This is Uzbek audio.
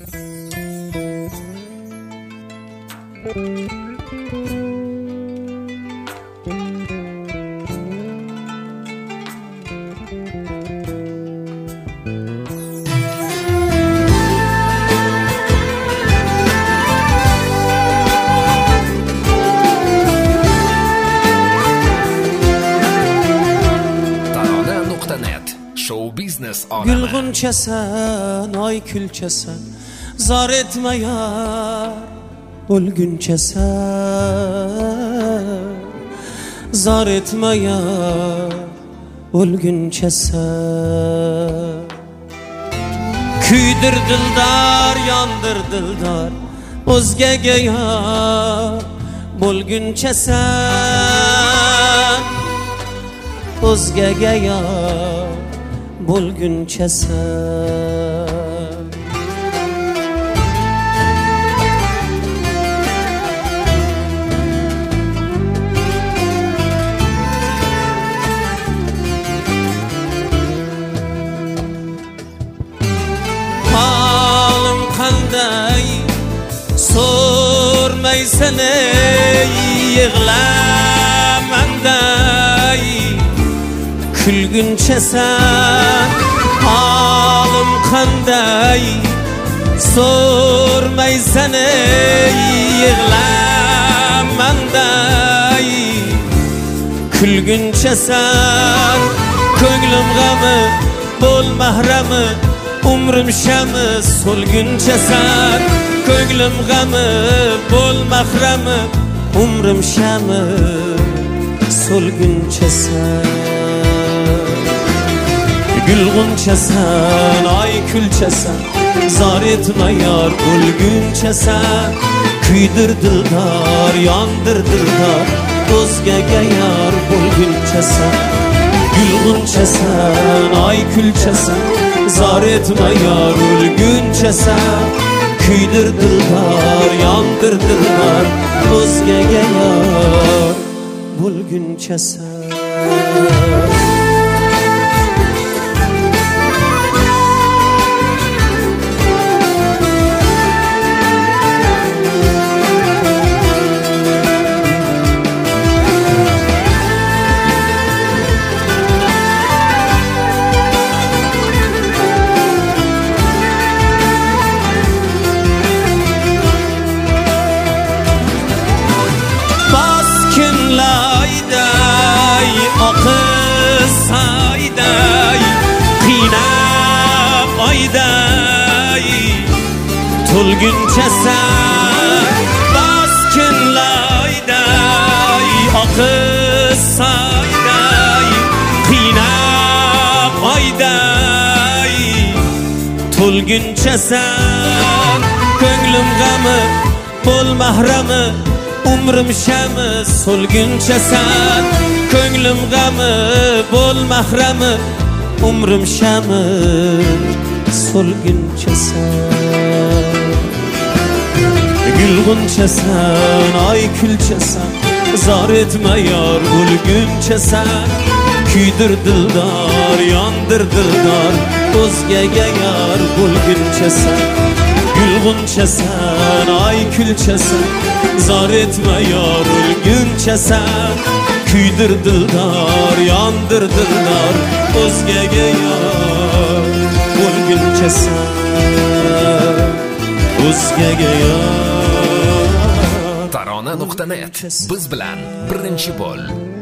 Gül g'unchasan, oy kulchasan, zor etma yar, o'lgunchasan. Zor etma yar, o'lgunchasan. Kuydir dildor, yondir dildor, o'zgaga yor bo'lgunchasan. O'zgaga yor bo'lgunchasan. Halim qanday so'rmaysan ey, yig'lamanday kulgunchasan. Halim qanday so'rmaysan ey, yig'lamanday kulgunchasan. Ko'nglim g'ami bo'l mahrami, umrim shami so'lgunchasan. Ko'nglim g'ami bo'l mahrami, umrim shami so'lgunchasan. Gül g'unchasan, oy kulchasan, zor etma yor o'lgunchasan. Kuydir dildor, yondir dildor, o'zgaga yor bo'lgunchasan. Gül g'unchasan, oy kulchasan, zor etma yor o'lgunchasan. Kuydir dildor, yondir dildor, o'zgaga yor bo'lgunchasan. To'lgunchasan, baskin loyday, oqish soyday, qiynab oyday. To'lgunchasan, ko'nglim g'ami bo'l mahrami, umrim shami so'lgunchasan. Ko'nglim g'ami bo'l mahrami, umrim shami so'lgunchasan. Gül g'unchasan, oy kulchasan, zor etma yor o'lgunchasan. Kuydir dildor, yondir dildor, o'zgaga yor bo'lgunchasan. Gül g'unchasan, oy kulchasan, zor etma yor o'lgunchasan. Kuydir dildor, yondir dildor, o'zgaga yor bo'lgunchasan. O'zgaga yor. Tarona.net biz bilan birinchi bo'l.